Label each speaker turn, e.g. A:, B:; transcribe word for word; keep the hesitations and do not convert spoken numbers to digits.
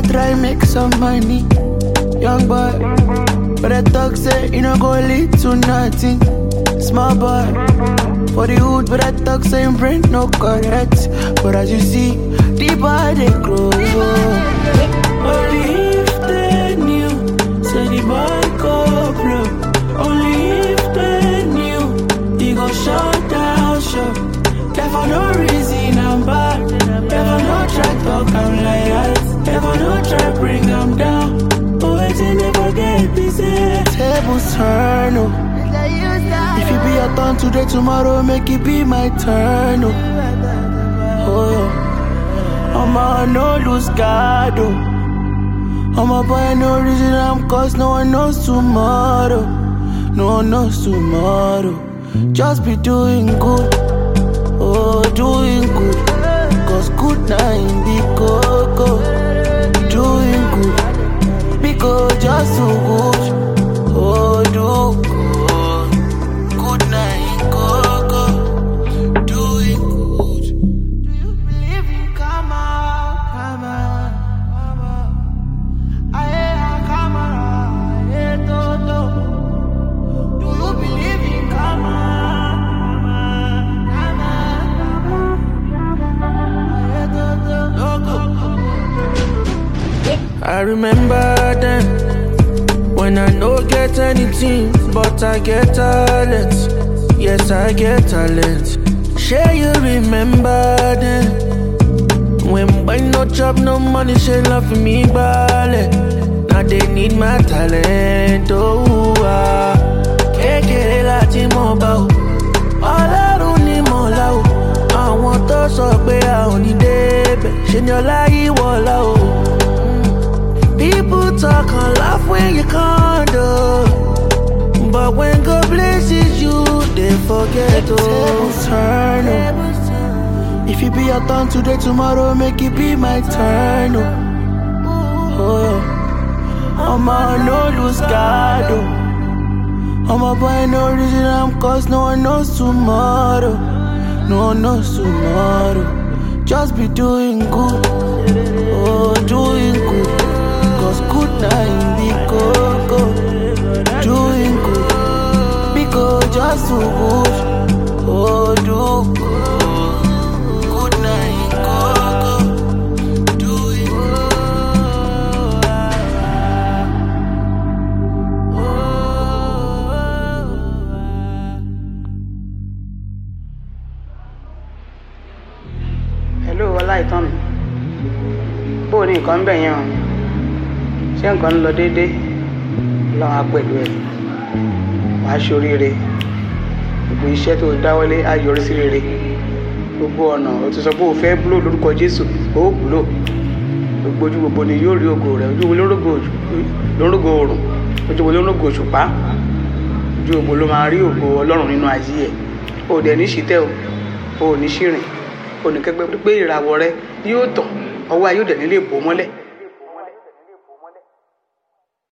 A: try make some money. Young boy, but I talk say you know go lead to nothing. Small boy, for the hood, but I talk say brain no correct. But as you see, the body grow. Only if they knew, say the boy go blow. Only if they knew, he go shut down shop. Never no reason I'm bad. Never no try talk I'm like that. Never no try bring them down. Always you never get busy. Tables turn, oh. If it be your turn today, tomorrow make it be my turn, oh. Oh, I'm a no lose God, oh. I'm a boy, no reason I'm cause no one knows tomorrow. No one knows tomorrow. Just be doing good, oh, doing good. Cause good night be coco. Doing good, because just so good, oh, do good. I remember then, when I no get anything, but I get talent. Yes, I get talent. Share you remember then, when boy no job, no money, she love me ballet. Now they need my talent, oh ah. Kekere lati mo ba o, Ọlọ́run ni mo la o. Àwọn tó sọ pé a ò ní débẹ̀, ṣe ni ọlá yìí wọ̀la o. People talk and laugh when you can't do, but when God blesses you, they forget to turn. Oh. If it be your turn today, tomorrow make it be my turn. Oh, oh. I'm a no lose God. Oh. I'm a boy, no reason I'm cause no one knows tomorrow. No one knows tomorrow. Just be doing good, oh, doing good. Cause good night be coco. Doing good, because just so good, oh, do good. Good night, coco. Doing good.
B: Hello, Ọláìtàn mi. Bó ni nǹkan ń bẹ̀ yẹn o? Ṣé nǹkan ń lọ déédé? Ọlọ́run á pẹ̀lú ẹ̀. Wàá ṣoríire. Gbogbo iṣẹ́ tó dáwọ́lé á yọrí sí rere. Gbogbo ọ̀nà o ti sọ pé o fẹ́ búlò lórúkọ Jésù, ó búlò. Gbogbo ojú gbogbo ni yóò rí ògo rẹ̀. Ojú wo lórógo òrùn, ojú wo lórógo òṣùpá. Ojú gbogbo ló máa rí ògo Ọlọ́run nínú ayé ẹ̀. O dẹ̀ ní ṣìtẹ́ o, o ò ní ṣìrìn. O ní kẹ́gbẹ́ pé ìràwọ̀ rẹ yóò tàn, ọwọ́ ayé ò dẹ̀ nílé bò mọ́lẹ̀.